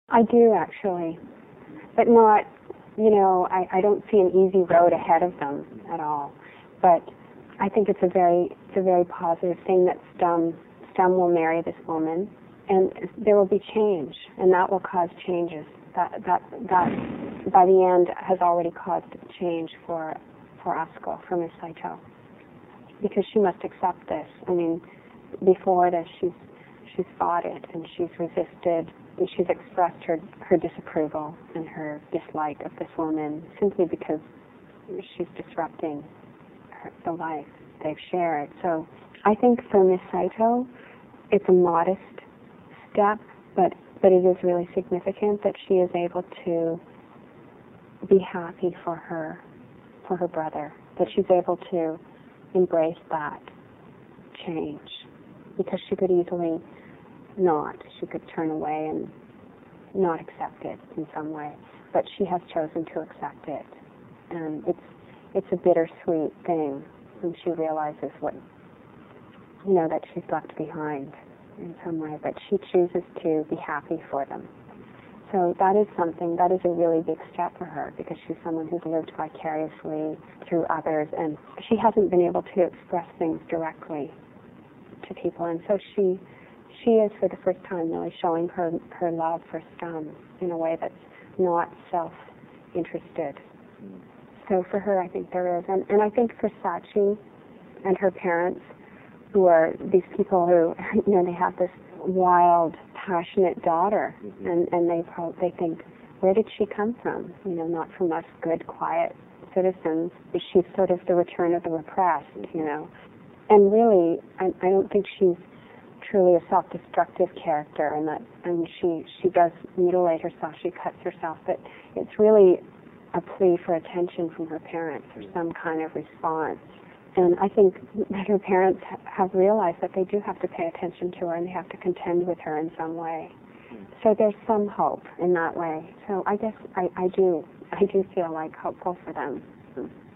I do, actually, but not, I don't see an easy road ahead of them at all. But I think it's a very positive thing that Stem will marry this woman, and there will be change, and that will cause changes. That by the end has already caused change for Asuko, for Miss Saito, because she must accept this. I mean, before this, she's fought it, and she's resisted, and she's expressed her disapproval and her dislike of this woman simply because she's disrupting the life they've shared. So I think for Miss Saito, it's a modest step, but it is really significant that she is able to be happy for her brother, that she's able to embrace that change, because she could easily not. She could turn away and not accept it in some way, but she has chosen to accept it, and it's a bittersweet thing when she realizes what that she's left behind in some way, but she chooses to be happy for them. So that is a really big step for her, because she's someone who's lived vicariously through others, and she hasn't been able to express things directly to people, and so she is for the first time really showing her love for Stem in a way that's not self-interested. So for her, I think there is, and I think for Sachi and her parents, who are these people who, they have this wild, passionate daughter, and they think, where did she come from? Not from us good, quiet citizens. She's sort of the return of the repressed, And really, I don't think she's truly a self-destructive character, and she does mutilate herself, she cuts herself, but it's really a plea for attention from her parents, or some kind of response. And I think that her parents have realized that they do have to pay attention to her, and they have to contend with her in some way. So there's some hope in that way. So I guess I do feel like hopeful for them.